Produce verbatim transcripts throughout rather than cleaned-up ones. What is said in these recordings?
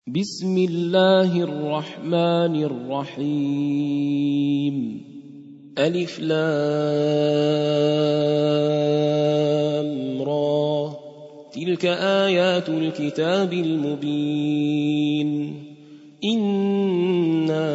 بسم الله الرحمن الرحيم ألف لام را تلك آيات الكتاب المبين إنا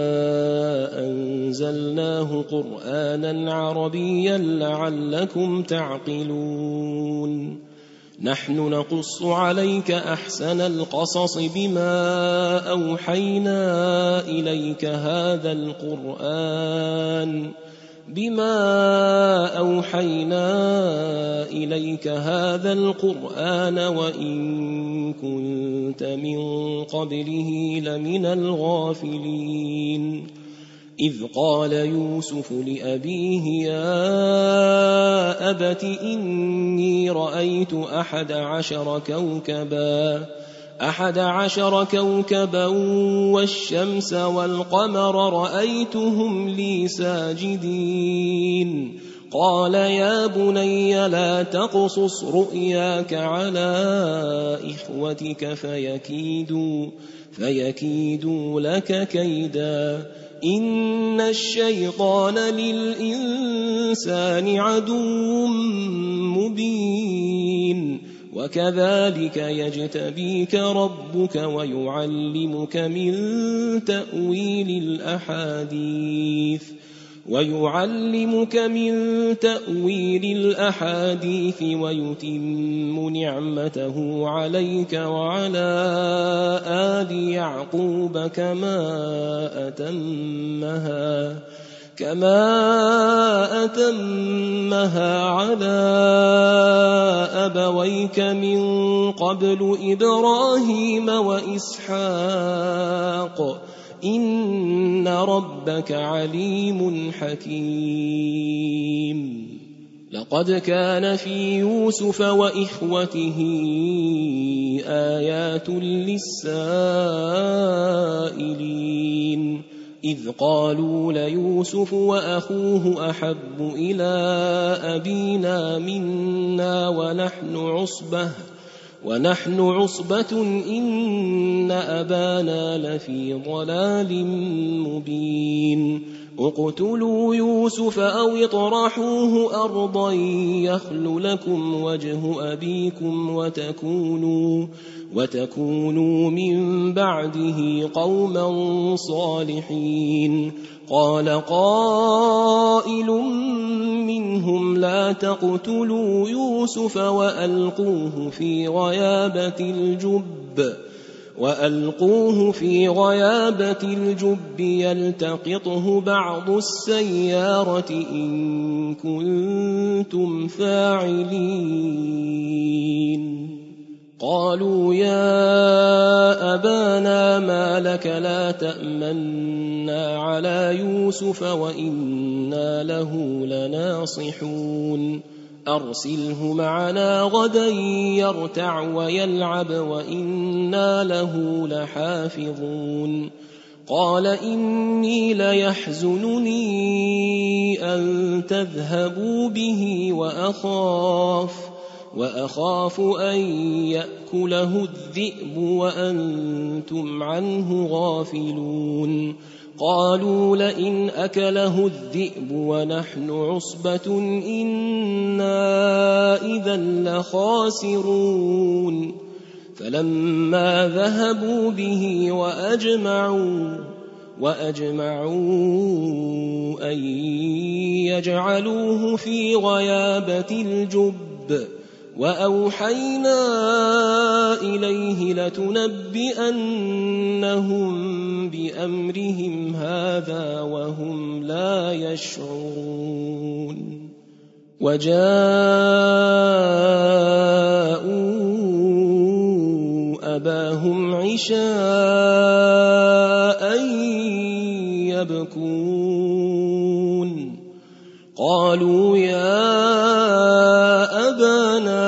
أنزلناه قرآنا عربيا لعلكم تعقلون نحن نقص عليك أحسن القصص بما أوحينا إليك هذا القرآن بما أوحينا إليك هذا القرآن وإن كنت من قبله لمن الغافلين إذ قال يوسف لأبيه يا أبت إني رأيت أحد عشر كوكبا أحد عشر كوكبا والشمس والقمر رأيتهم لي ساجدين قال يا بني لا تقصص رؤياك على إخوتك فيكيدوا, فيكيدوا لك كيدا إن الشيطان للإنسان عدو مبين وكذلك يجتبيك ربك ويعلمك من تأويل الأحاديث ويعلمك من تأويل الأحاديث ويتم نعمته عليك وعلى آل يعقوب كما أتمها كما أتمها على أبويك من قبل إبراهيم وإسحاق إن ربك عليم حكيم لقد كان في يوسف وإخوته آيات للسائلين إذ قالوا ليوسف وأخوه أحب إلى أبينا منا ونحن عصبة ونحن عصبة إن أبانا لفي ضلال مبين اقتلوا يوسف أو اطرحوه أرضا يخل لكم وجه أبيكم وتكونوا, وتكونوا من بعده قوما صالحين قال قائل منهم لا تقتلوا يوسف وألقوه في غيابة الجب وألقوه في غيابة الجب يلتقطه بعض السيارة إن كنتم فاعلين قالوا يا أبانا ما لك لا تأمنا على يوسف وإنا له لناصحون أرسله معنا غدا يرتع ويلعب وإنا له لحافظون قال إني ليحزنني أن تذهبوا به وأخاف وأخاف أن يأكله الذئب وأنتم عنه غافلون قالوا لئن أكله الذئب ونحن عصبة إنا إذا لخاسرون فلما ذهبوا به وأجمعوا وأجمعوا أن يجعلوه في غيابة الجب وأوحينا إليه لتنبئنهم بأمرهم هذا وهم لا يشعرون وجاءوا أباهم عشاء يبكون قالوا يا أبانا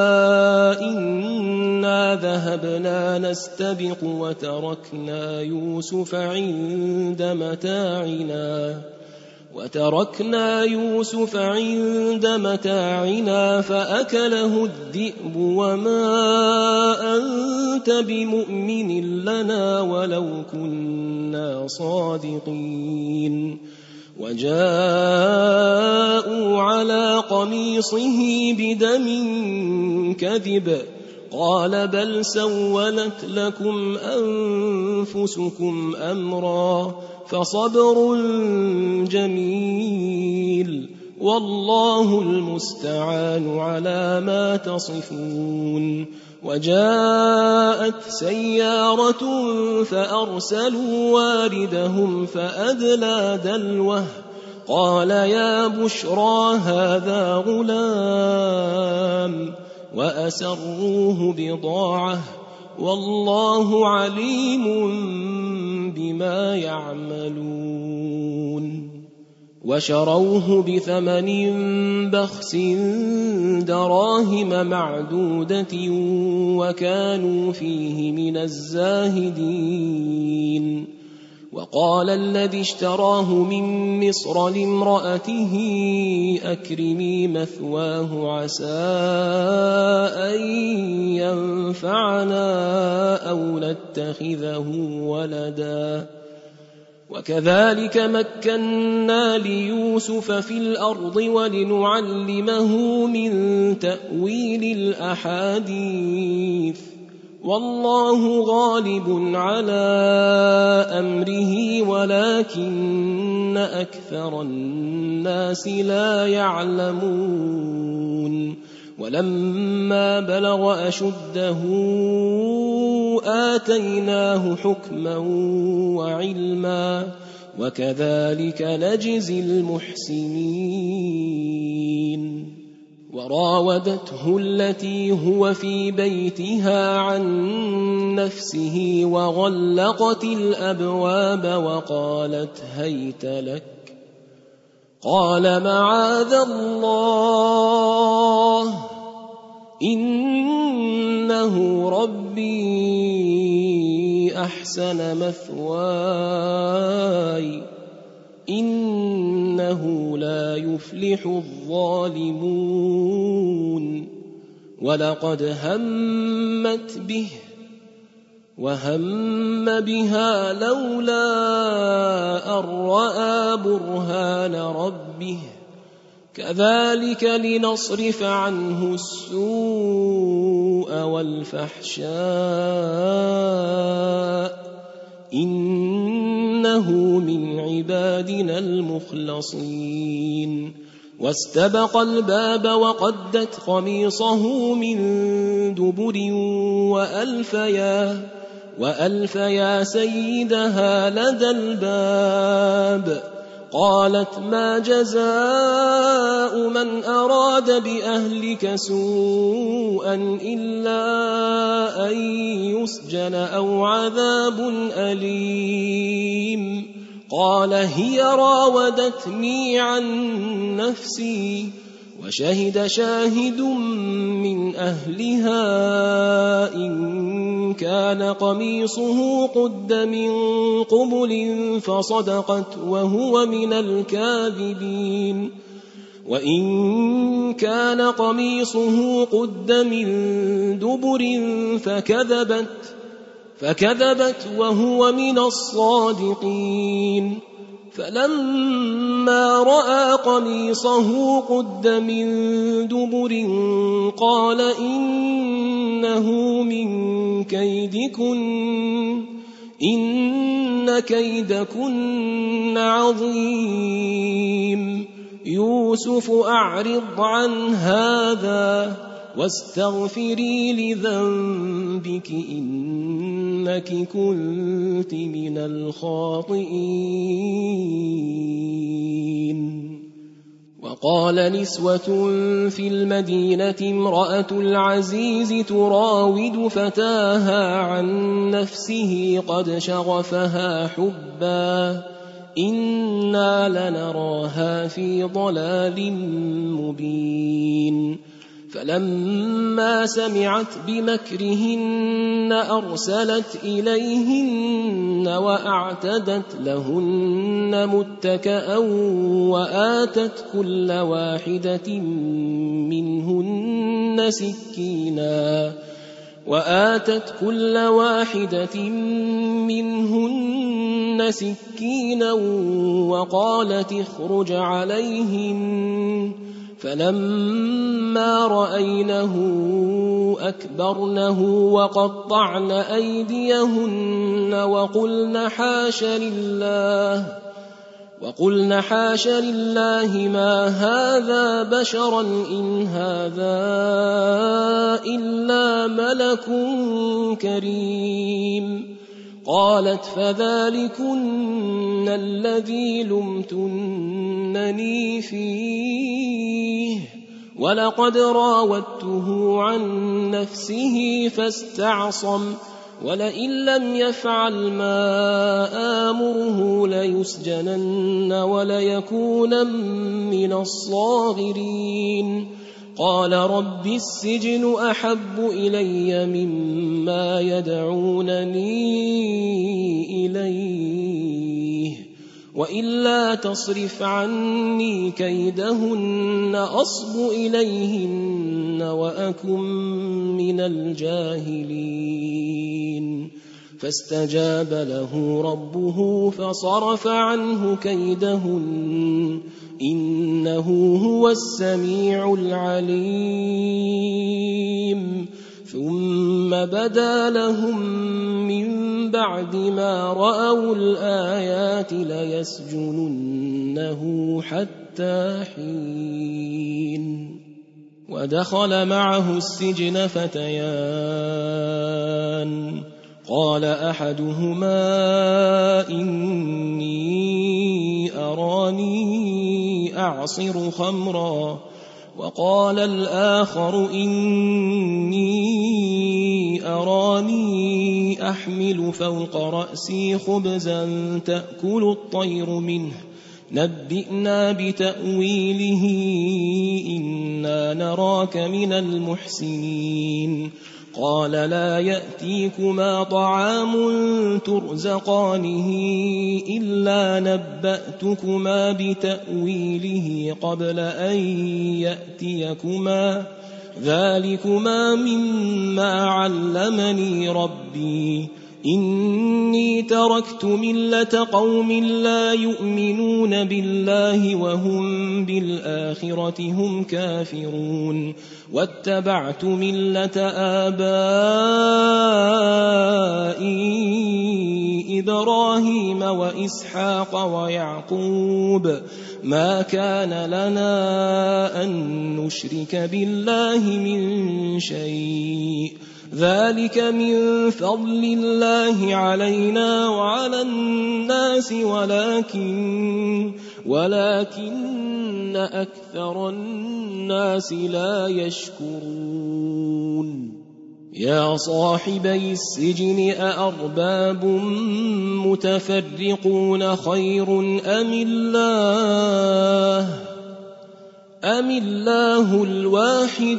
إنا ذهبنا نستبق وتركنا يوسف عند متاعنا وتركنا يوسف عند متاعنا فأكله الذئب وما أنت بمؤمن لنا ولو كنا صادقين وجاءوا على قميصه بدم كذب قال بل سولت لكم أنفسكم أمرا فصبر جميل والله المستعان على ما تصفون وجاءت سيارة فأرسلوا واردهم فأدلى دلوه قال يا بشرى هذا غلام وأسروه بضاعة والله عليم بما يعملون وشروه بثمن بخس دراهم معدودة وكانوا فيه من الزاهدين وقال الذي اشتراه من مصر لامرأته أكرمي مثواه عسى أن ينفعنا أو نتخذه ولدا وكذلك مكنا ليوسف في الأرض ولنعلمه من تأويل الأحاديث والله غالب على أمره ولكن أكثر الناس لا يعلمون ولما بلغ أشده آتيناه حكما وعلما وكذلك نجزي المحسنين وراودته التي هو في بيتها عن نفسه وغلقت الأبواب وقالت هيت لك قال معاذ الله إنه ربي أحسن مثواي إنه لا يفلح الظالمون ولقد همت به وهم بها لولا أن رأى برهان ربه كذلك لنصرف عنه السوء والفحشاء إنه من عبادنا المخلصين واستبق الباب وقدت قميصه من دبر وألفيا, وألفيا سيدها لدى الباب قالت ما جزاء من أراد بأهلك سوءا إلا أن يسجن أو عذاب أليم قال هي راودتني عن نفسي وشهد شاهد من أهلها إن كان قميصه قد من قبل فصدقت وهو من الكاذبين وإن كان قميصه قد من دبر فكذبت فكذبت وهو من الصادقين فلما رأى قميصه قد من دبر قال إنه من كيدكن إن كيدكن عظيم يوسف أعرض عن هذا واستغفري لذنبك إنك كنت من الخاطئين وقال نسوة في المدينة امرأة العزيز تراود فتاها عن نفسه قد شغفها حبا إنا لنراها في ضلال مبين فلما سمعت بمكرهن أرسلت إليهن وأعتدت لهن متكأ وآتت كل واحدة منهن سكينا وآتت كل واحدة منهن سكينا وقالت اخرج عليهن فلما رأينه أكبرنه وقطعن أيديهن وقلن حاش لله وقلن حاش لله ما هذا بشرا إن هذا إلا ملك كريم قالت فذلكن الذي لمتنني فيه ولقد راودته عن نفسه فاستعصم ولئن لم يفعل ما آمره ليسجنن وليكونن من الصاغرين قال رب السجن أحب إلي مما يدعونني إليه وإلا تصرف عني كيدهن أصب إليهن وأكن من الجاهلين فاستجاب له ربه فصرف عنه كيدهن إنه هو السميع العليم ثم بدا لهم من بعد ما رأوا الآيات ليسجننه حتى حين ودخل معه السجن فتيان قال أحدهما إني أراني أعصر خمرا وقال الآخر إني أراني أحمل فوق رأسي خبزا تأكل الطير منه نبئنا بتأويله إنا نراك من المحسنين قال لا يأتيكما طعام ترزقانه إلا نبأتكما بتأويله قبل أن يأتيكما ذلكما مما علمني ربي إني تركت ملة قوم لا يؤمنون بالله وهم بالآخرة هم كافرون واتبعت ملة آبائي إبراهيم وإسحاق ويعقوب ما كان لنا أن نشرك بالله من شيء ذلك من فضل الله علينا وعلى الناس ولكن ولكن أكثر الناس لا يشكرون يا صاحبي السجن أأرباب متفرقون خير أم الله أم الله الواحد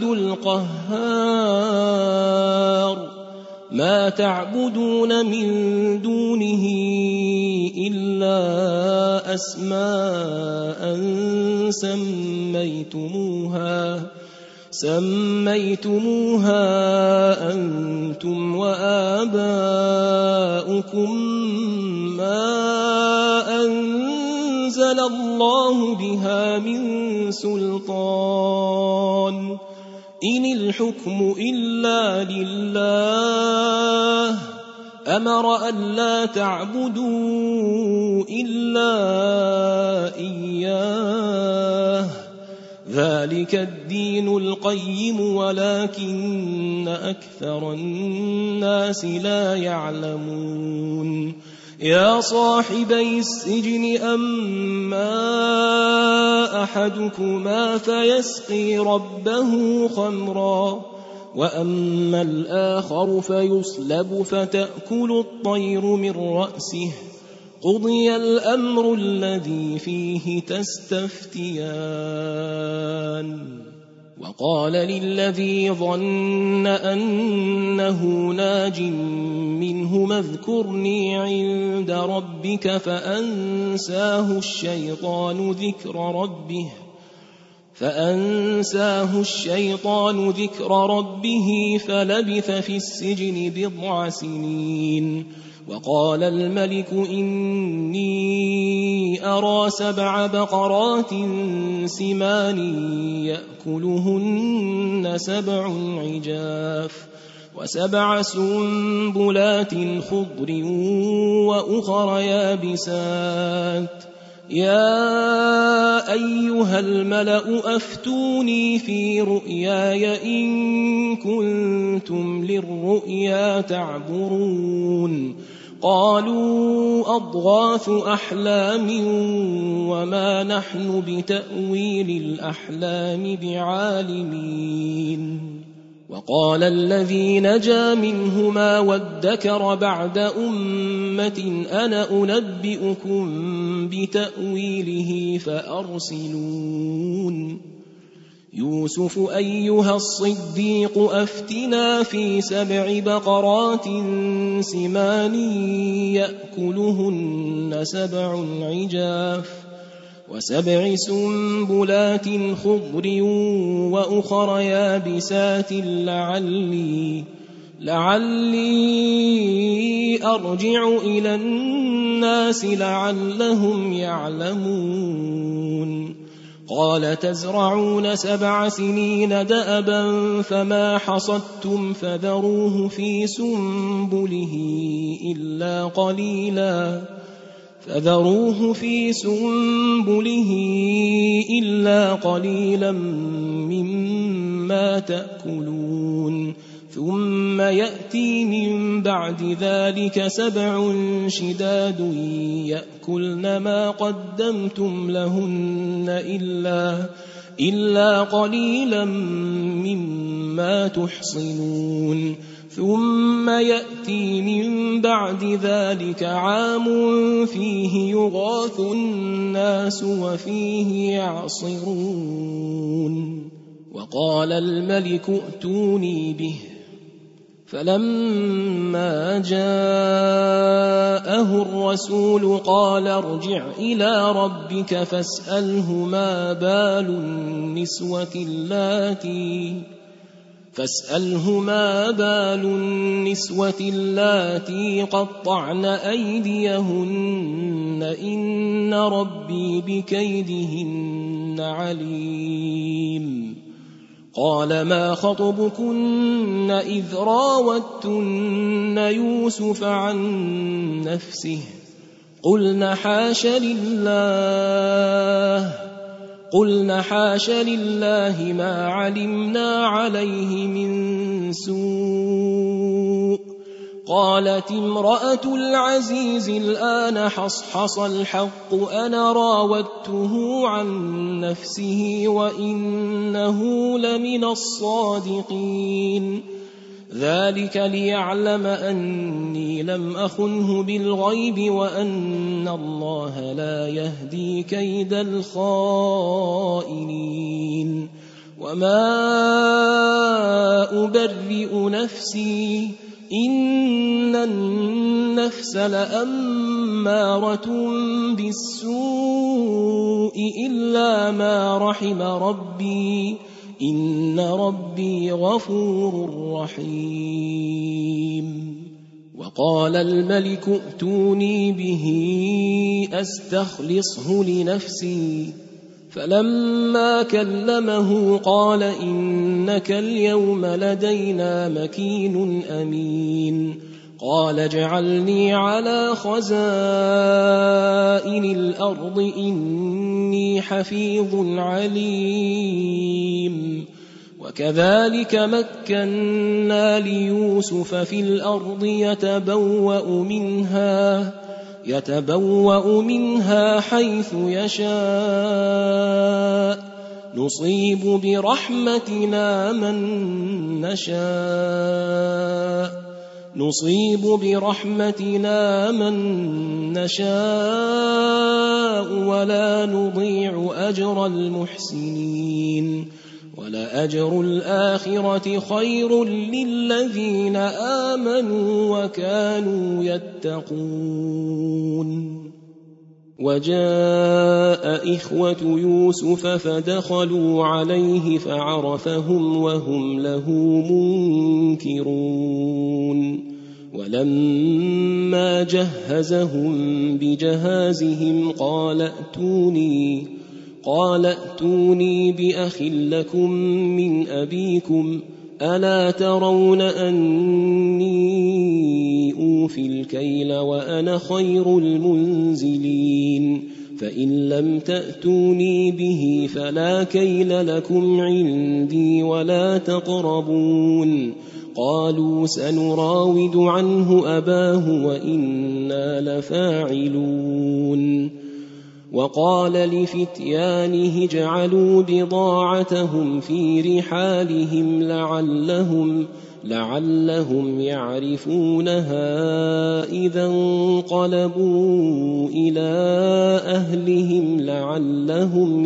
القهار ما تعبدون من دونه إلا أسماء سميتموها سميتموها أنتم وآباؤكم ما أنزل الله بها من سلطان إن الحكم إلا لله أمر ألا تعبدوا إلا إياه ذلك الدين القيم ولكن أكثر الناس لا يعلمون يا صاحبي السجن أما أحدكما فيسقي ربه خمرا وأما الآخر فيصلب فتأكل الطير من رأسه قضي الأمر الذي فيه تستفتيان وقال للذي ظن أنه ناج منه اذكرني عند ربك فأنساه الشيطان ذكر ربه فأنساه الشيطان ذكر ربه فلبث في السجن بضع سنين. وقال الملك إني أرى سبع بقرات سمان يأكلهن سبع عجاف وسبع سنبلات خضر وأخر يابسات يا أيها الملأ أفتوني في رؤياي إن كنتم للرؤيا تعبرون. قالوا أضغاث أحلام وما نحن بتأويل الأحلام بعالمين. وقال الذي نجا منهما وادكر بعد أمة أنا أنبئكم بتأويله فأرسلون. يوسف أيها الصديق أفتنا في سبع بقرات سمان يأكلهن سبع عجاف وسبع سنبلات خضر وأخر يابسات لعلي لعلي أرجع إلى الناس لعلهم يعلمون. قال تزرعون سبع سنين دأبا فما حصدتم فذروه في سنبله إلا قليلا فذروه في سنبله إلا قليلا مما تأكلون. ثم يأتي من بعد ذلك سبع شداد يأكلن ما قدمتم لهن إلا, إلا قليلا مما تحصنون. ثم يأتي من بعد ذلك عام فيه يغاث الناس وفيه يعصرون. وقال الملك ائتوني به فلما جاءه الرسول قال ارجع إلى ربك فاسأله ما بال النسوة اللاتي فاسأله ما بال النسوة اللاتي قطعن أيديهن إن ربي بكيدهن عليم. قال ما خطبكن إذ راوتن يوسف عن نفسه قلن حاش لله قلن حاش لله ما علمنا عليه من سوء. قالت امرأة العزيز الآن حصحص الحق أنا راودته عن نفسه وإنه لمن الصادقين. ذلك ليعلم أني لم أخنه بالغيب وأن الله لا يهدي كيد الخائنين. وما أبرئ نفسي إن النفس لأمارة بالسوء إلا ما رحم ربي إن ربي غفور رحيم. وقال الملك ائتوني به أستخلصه لنفسي فلما كلمه قال إنك اليوم لدينا مكين أمين. قال اجعلني على خزائن الأرض إني حفيظ عليم. وكذلك مكنا ليوسف في الأرض يتبوأ منها يتبوأ منها حيث يشاء نصيب برحمتنا من نشاء نصيب برحمتنا من نشاء ولا نضيع أجر المحسنين. ولأجر الآخرة خير للذين آمنوا وكانوا يتقون. وجاء إخوة يوسف فدخلوا عليه فعرفهم وهم له منكرون. ولما جهزهم بجهازهم قال ائتوني قال ائتوني بأخ لكم من أبيكم ألا ترون أني أوفي الكيل وأنا خير المنزلين فإن لم تأتوني به فلا كيل لكم عندي ولا تقربون. قالوا سنراود عنه أباه وإنا لفاعلون. وقال لفتيانه اجعلوا بضاعتهم في رحالهم لعلهم لعلهم يعرفونها إذا انقلبوا إلى أهلهم لعلهم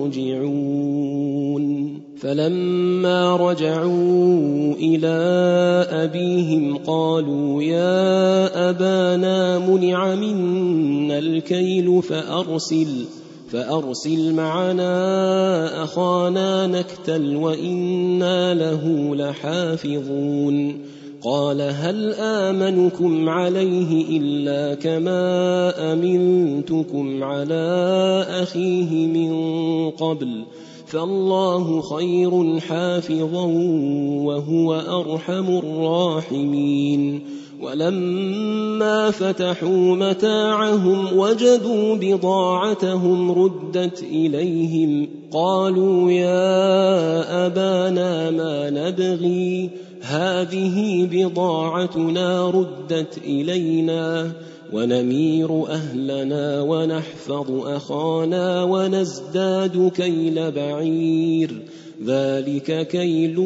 يرجعون. فلما رجعوا إلى أبيهم قالوا يا أبانا منع منا الكيل فأرسل فأرسل معنا أخانا نكتل وإنا له لحافظون. قال هل آمنكم عليه إلا كما أمنتكم على أخيه من قبل فالله خير حافظا وهو أرحم الراحمين. ولما فتحوا متاعهم وجدوا بضاعتهم ردت إليهم قالوا يا أبانا ما نبغي هذه بضاعتنا ردت إلينا ونمير أهلنا ونحفظ أخانا ونزداد كيل بعير ذلك كيل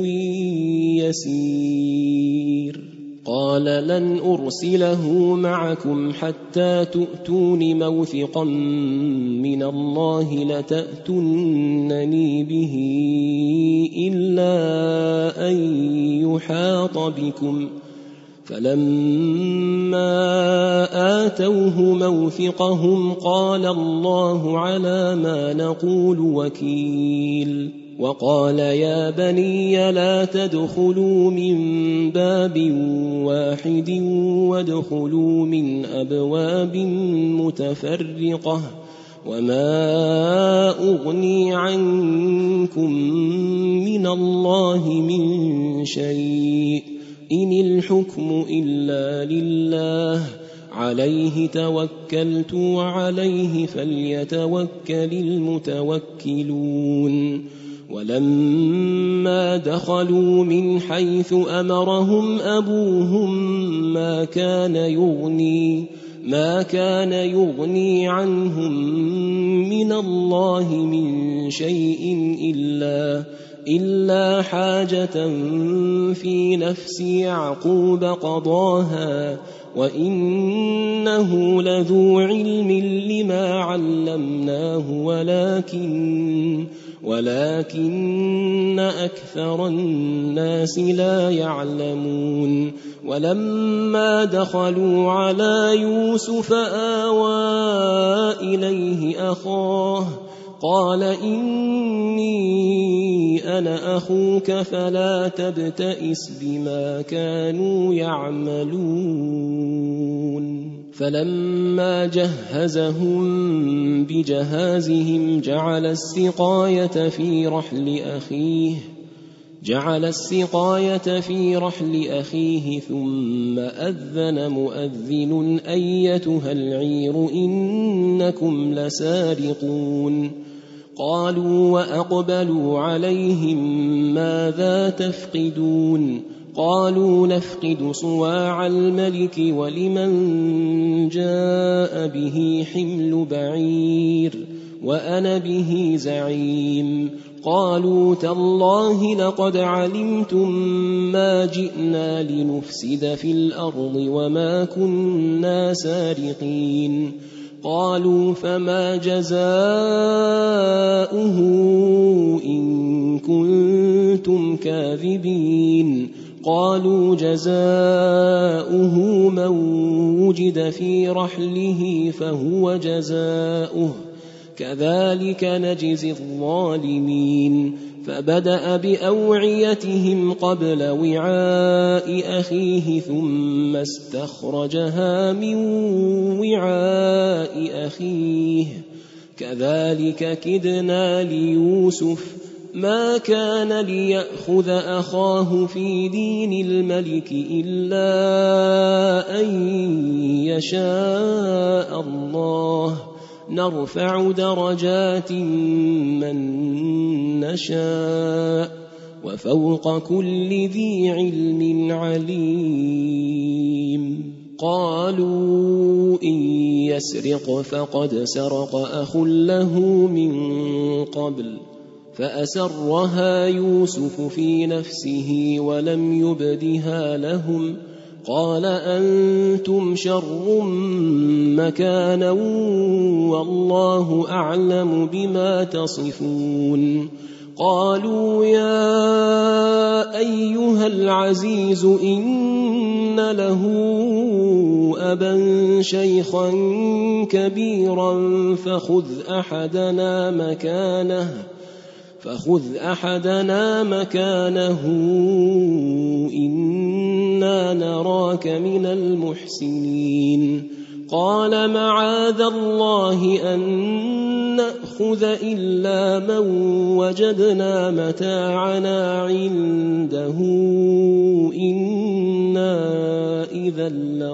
يسير. قال لن أرسله معكم حتى تؤتون موثقا من الله لتأتونني به إلا أن يحاط بكم. فلما آتوه موثقهم قال الله على ما نقول وكيل. وقال يا بني لا تدخلوا من باب واحد وادخلوا من أبواب متفرقة وما أغني عنكم من الله من شيء إن الحكم إلا لله عليه توكلت وعليه فليتوكل المتوكلون. ولما دخلوا من حيث أمرهم أبوهم ما كان يغني ما كان يغني عنهم من الله من شيء إلا إلا حاجة في نفس يعقوب قضاها وإنه لذو علم لما علمناه ولكن ولكن أكثر الناس لا يعلمون. ولما دخلوا على يوسف آوى إليه أخاه قال إني أنا أخوك فلا تبتئس بما كانوا يعملون. فلما جهزهم بجهازهم جعل السقاية في رحل أخيه جعل السقاية في رحل أخيه ثم أذن مؤذن أيتها العير إنكم لسارقون. قالوا وأقبلوا عليهم ماذا تفقدون قالوا نفقد صواع الملك ولمن جاء به حمل بعير وأنا به زعيم. قالوا تالله لقد علمتم ما جئنا لنفسد في الأرض وما كنا سارقين. قالوا فما جزاؤه إن كنتم كاذبين قالوا جزاؤه من وجد في رحله فهو جزاؤه كذلك نجزي الظالمين فبدأ بأوعيتهم قبل وعاء أخيه ثم استخرجها من وعاء أخيه كذلك كدنا ليوسف ما كان ليأخذ أخاه في دين الملك إلا أن يشاء الله نرفع درجات من نشاء وفوق كل ذي علم عليم قالوا إن يسرق فقد سرق أخ له من قبل فأسرها يوسف في نفسه ولم يبدها لهم قال أنتم شر مكانا والله أعلم بما تصفون قالوا يا أيها العزيز إن له أبا شيخا كبيرا فخذ أحدنا مكانه فخذ أحدنا مكانه إنا نراك من المحسنين قال معاذ الله أن نأخذ إلا من وجدنا متاعنا عنده إنا إذا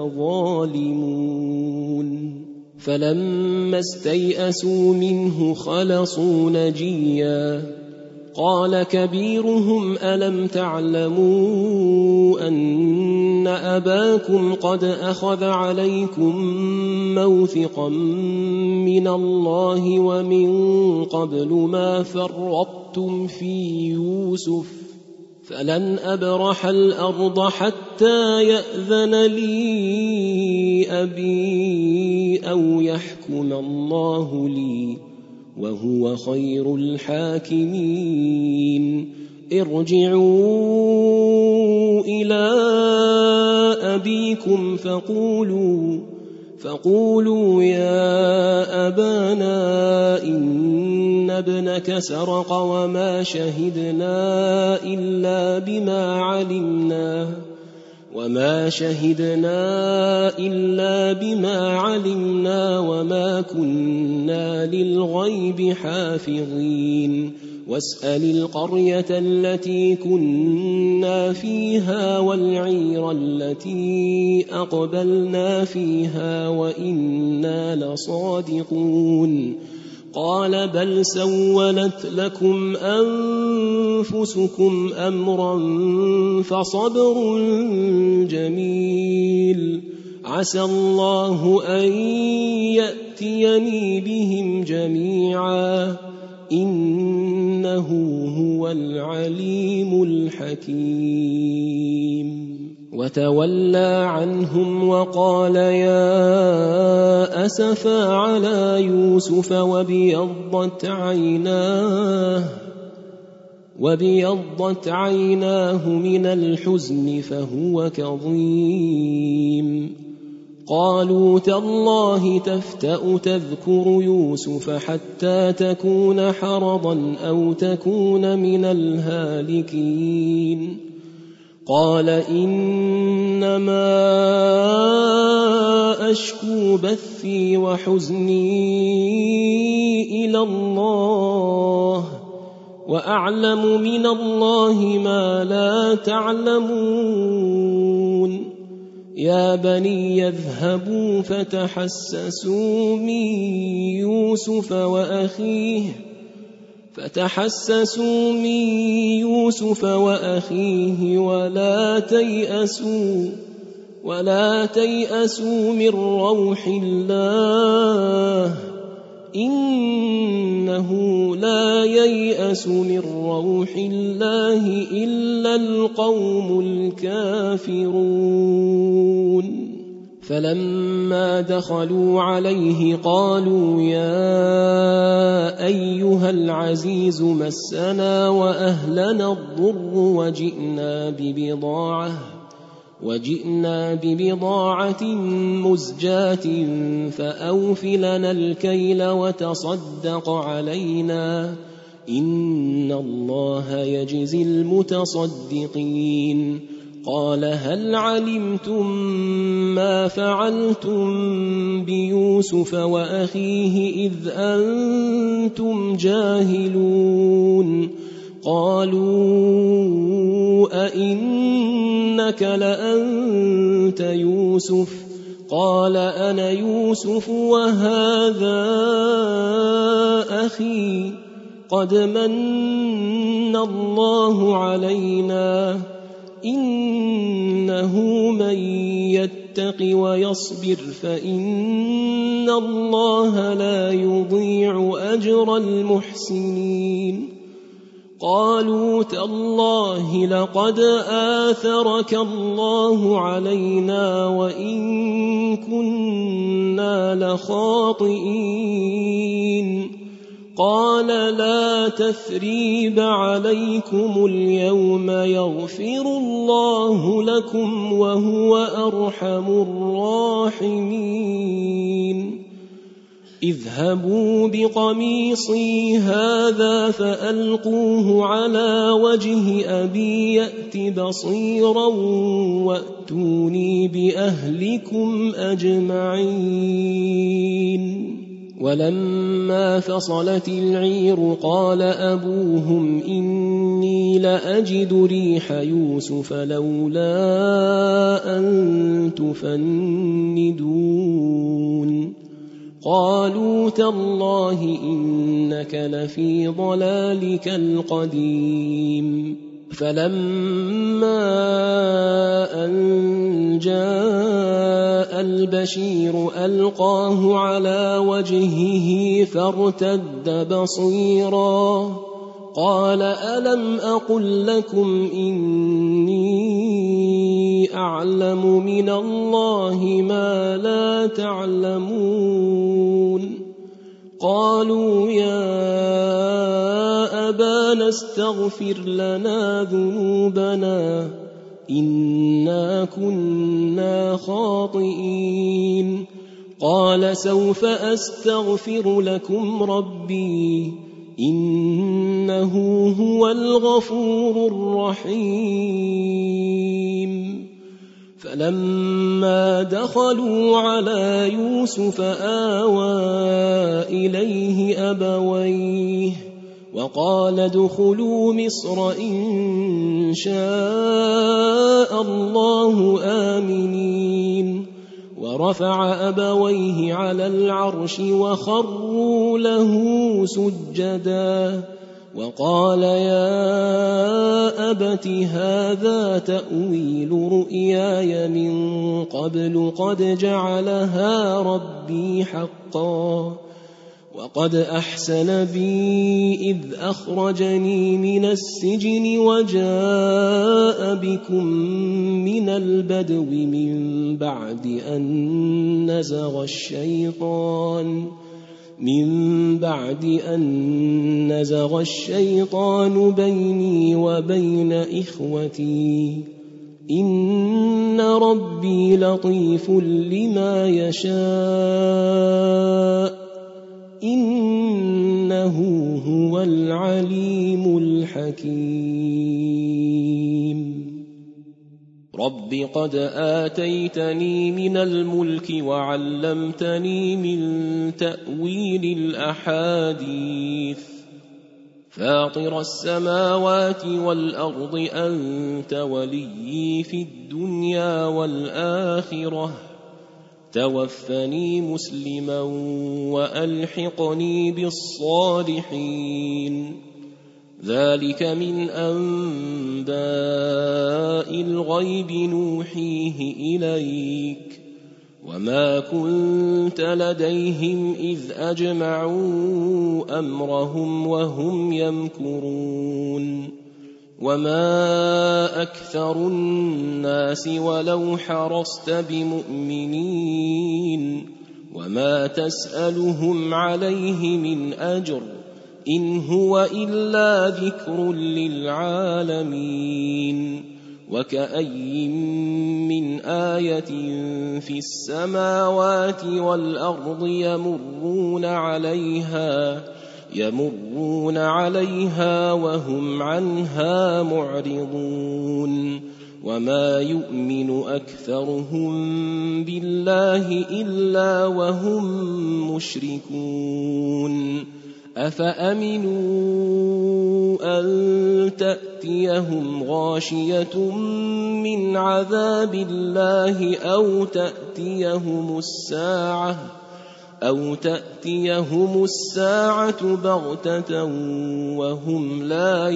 لظالمون فلما استيئسوا منه خلصوا نجيا قال كبيرهم ألم تعلموا أن أباكم قد أخذ عليكم موثقا من الله ومن قبل ما فرطتم في يوسف فلن أبرح الأرض حتى يأذن لي أبي أو يحكم الله لي وهو خير الحاكمين ارجعوا إلى أبيكم فقولوا فقولوا يا أبانا إن ابنك سرق وما شهدنا إلا بما علمنا وما شهدنا إلا بما علمنا وما كنا للغيب حافظين واسأل القرية التي كنا فيها والعير التي أقبلنا فيها وإنا لصادقون قال بل سولت لكم أنفسكم أمرا فصبر جميل عسى الله أن يأتيني بهم جميعا إنه هو العليم الحكيم وتولى عنهم وقال يا أسفا على يوسف وابيضت عيناه وابيضت عيناه من الحزن فهو كظيم قالوا تالله تفتأ تذكر يوسف حتى تكون حرضا أو تكون من الهالكين قال إنما أشكو بثي وحزني إلى الله وأعلم من الله ما لا تعلمون يا بني يذهبوا فتحسسوا من يوسف وأخيه فتحسسوا من يوسف وأخيه ولا تيأسوا ولا تيأسوا من روح الله إنه لا ييأس من روح الله إلا القوم الكافرون فلما دخلوا عليه قالوا يا أيها العزيز مسنا وأهلنا الضر وجئنا ببضاعة وجئنا ببضاعة مزجاة فأوف لنا الكيل وتصدق علينا إن الله يجزي المتصدقين. قال هل علمتم ما فعلتم بيوسف وأخيه إذ أنتم جاهلون؟ قالوا أئنك لأنت يوسف؟ قال أنا يوسف وهذا أخي قد من الله علينا إنه من يتق ويصبر فإن الله لا يضيع أجر المحسنين. قالوا تالله لقد آثرك الله علينا وإن كنا لخاطئين. قال لا تثريب عليكم اليوم يغفر الله لكم وهو أرحم الراحمين. اذهبوا بقميصي هذا فألقوه على وجه أبي يأت بصيرا وأتوني بأهلكم أجمعين. ولما فصلت العير قال أبوهم إني لأجد ريح يوسف لولا أن تفندون. قالوا تالله إنك لفي ضلالك القديم. فلما أن جاء البشير ألقاه على وجهه فارتد بصيرا قال ألم أقل لكم إني أعلم من الله ما لا تعلمون. قالوا يا أبانا استغفر لنا ذنوبنا إنا كنا خاطئين. قال سوف أستغفر لكم ربي إنه هو الغفور الرحيم. فلما دخلوا على يوسف آوى إليه أبويه وقال ادخلوا مصر إن شاء الله آمنين. ورفع أبويه على العرش وخروا له سجدا وقال يا أبت هذا تأويل رؤياي من قبل قد جعلها ربي حقا وقد أحسن بي إذ أخرجني من السجن وجاء بكم من البدو من بعد أن نزغ الشيطان من بعد أن نزغ الشيطان بيني وبين إخوتي إن ربي لطيف لما يشاء إنه هو العليم الحكيم. رب قد آتيتني من الملك وعلمتني من تأويل الأحاديث فاطر السماوات والأرض أنت وليي في الدنيا والآخرة توفني مسلما وألحقني بالصالحين. ذلك من أنباء الغيب نوحيه إليك وما كنت لديهم إذ أجمعوا أمرهم وهم يمكرون. وما أكثر الناس ولو حرصت بمؤمنين وما تسألهم عليه من أجر إن هو إلا ذكر للعالمين وكأي من آية في السماوات والأرض يمرون عليها يمرون عليها وهم عنها معرضون وما يؤمن أكثرهم بالله إلا وهم مشركون أفأمنوا أن تأتيهم غاشية من عذاب الله أو تأتيهم الساعة أو تأتيهم الساعة بغتة وهم لا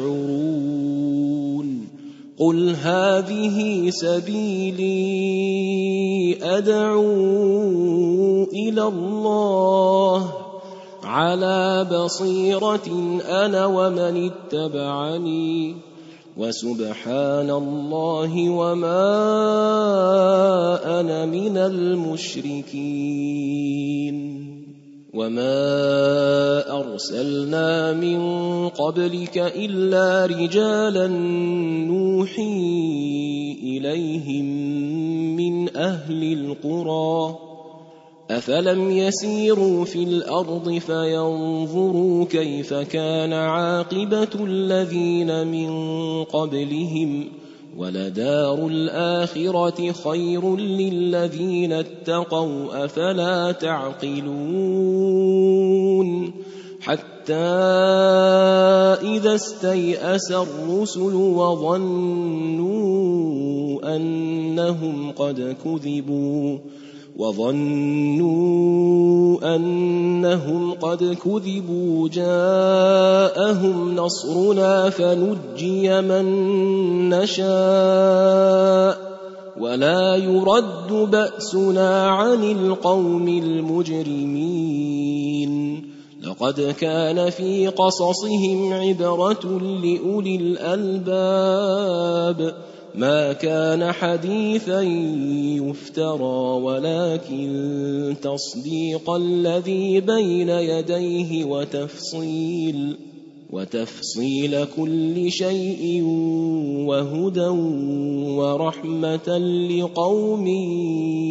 يشعرون قل هذه سبيلي أدعو إلى الله على بصيرة أنا ومن اتبعني وسبحان الله وما أنا من المشركين وما أرسلنا من قبلك إلا رجالا نوحي إليهم من أهل القرى أفلم يسيروا في الأرض فينظروا كيف كان عاقبة الذين من قبلهم ولدار الآخرة خير للذين اتقوا أفلا تعقلون حتى إذا استيأس الرسل وظنوا أنهم قد كذبوا وظنوا أنهم قد كذبوا جاءهم نصرنا فنجي من نشاء ولا يرد بأسنا عن القوم المجرمين لقد كان في قصصهم عبرة لأولي الألباب ما كان حديثا يفترى ولكن تصديق الذي بين يديه وتفصيل وتفصيل كل شيء وهدى ورحمة لقوم